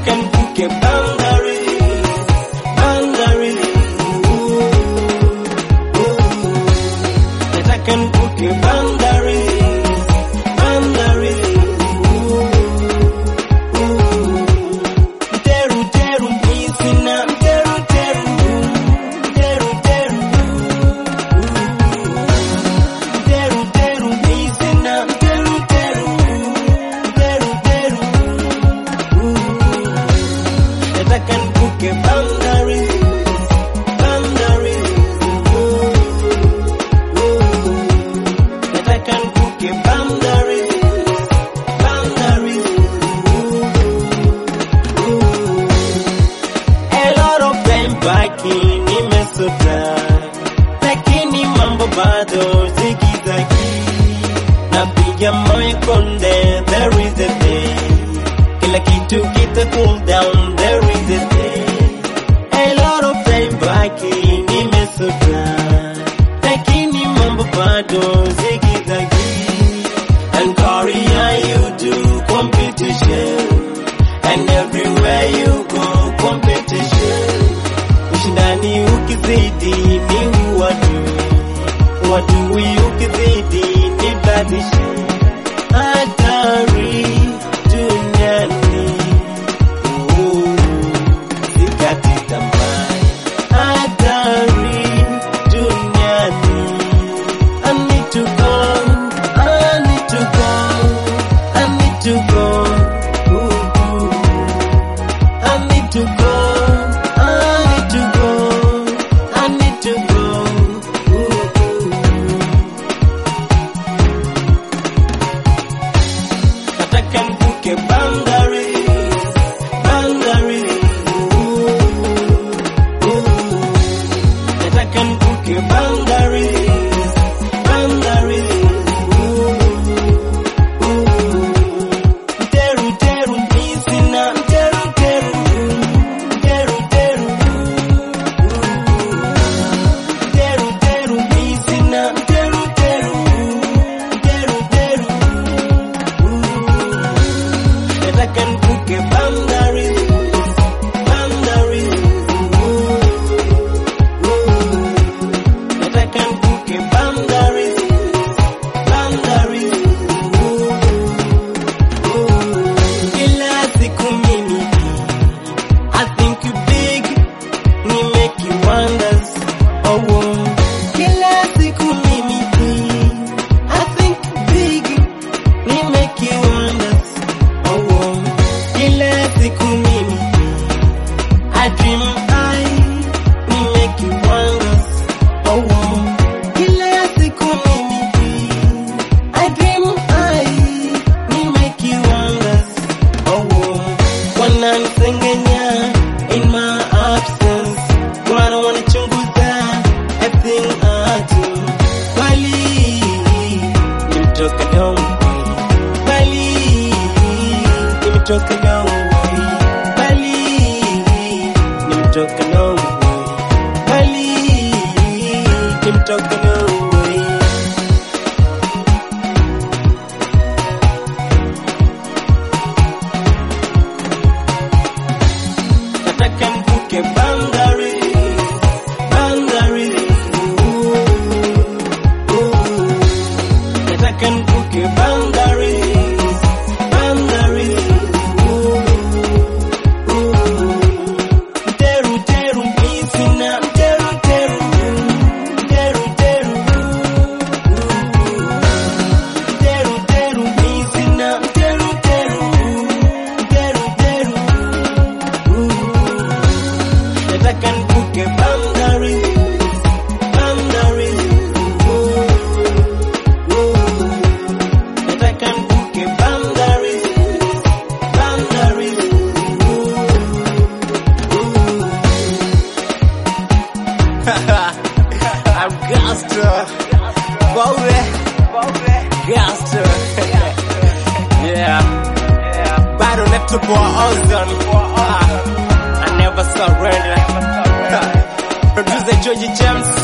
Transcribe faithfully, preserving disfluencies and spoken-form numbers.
nataka nivuke boundaries, boundaries. Nataka nivuke boundaries, boundaries. Teru teru misina, teru teru, teru teru. Teru teru misina, teru teru, teru teru. Nataka nivuke boundaries, boundaries. Nataka nivuke boundaries, boundaries. A lot of time backing nimesota, lakini mambo bado zigizagi. Napiga moyo konde, there is a day. Kila kitu kita cool down, there is a day. A lot of time backing nimesota, lakini mambo bado zigizagi. And Korea you do competition, and everywhere you go competition. Ushindani ukizidi ni uadui, uadui ukizidi ni badisha. Hatari duniani, uh, sikati tamaa. Hatari duniani, I need to go, I need to go, I need to go. Ooh, ooh. I need to go, I need to go, I need to go. Ooh, ooh. Nataka nivuke boundaries, boundaries. Ooh, ooh. Nataka nivuke boundaries, boundaries. Ooh, ooh. Teru teru misina, teru teru, teru teru. Teru teru misina, teru teru, teru teru. Nataka nivuke boundaries, boundaries. Nataka nivuke boundaries, boundaries. Kila siku mimi I think you big, ni make you wonders. Oh, oh. Kila siku mimi I think you big, ni make you wonders. Oh, oh. Kila siku mimi I dream high, ni make you wonders. Oh, oh. Kila siku mimi I dream high, ni make you wonders. Oh, oh. Wananisengenya in my absence, wana wanachunguza everything I do. Bali nimetoka down, bali nimetoka down, bali nimetoka down, bali nimetoka down. Nataka nivuke boundaries, boundaries. Ooh, ooh. Nataka nivuke boundaries, boundaries. Ooh, ooh. Teru teru misina, teru teru, teru teru. Teru teru misina, teru teru, teru teru. Nataka nivuke boundaries, boundaries. Nataka nivuke boundaries, boundaries. I'm Gaster, Bowle, Gaster. Yeah, battle left to boy Ozone. I never surrender. Producer Georgie James.